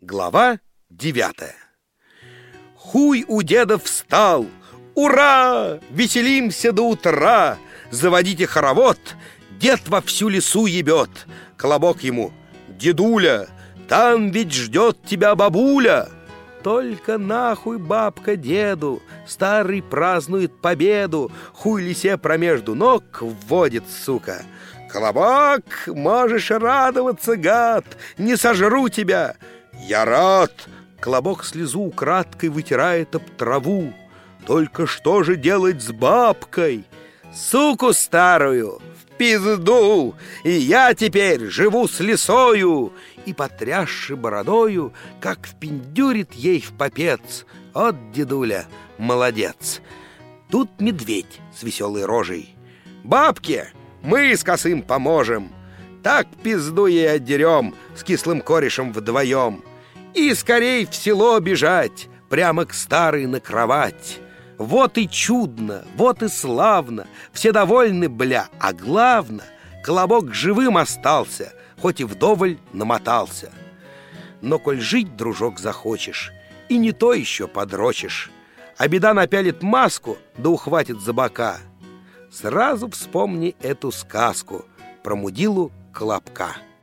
Глава 9. Хуй у деда встал. Ура! Веселимся до утра! Заводите хоровод, дед во всю лесу ебет. Колобок ему: дедуля, там ведь ждет тебя бабуля. Только нахуй бабка деду, старый празднует победу, хуй лисе промежду ног вводит, сука. Колобок, можешь радоваться, гад, не сожру тебя. Я рад. Колобок слезу украдкой вытирает об траву. Только что же делать с бабкой? Суку старую в пизду, и я теперь живу с лисою. И, потрясши бородою, как впендюрит ей в попец: от дедуля, молодец. Тут медведь с веселой рожей: бабке мы с косым поможем, так пизду ей отдерем с кислым корешем вдвоем. И скорей в село бежать, прямо к старой на кровать. Вот и чудно, вот и славно, все довольны, бля, а главно, Колобок живым остался, хоть и вдоволь намотался. Но коль жить, дружок, захочешь, и не то еще подрочишь, а беда напялит маску, да ухватит за бока, сразу вспомни эту сказку про мудилу Колобка.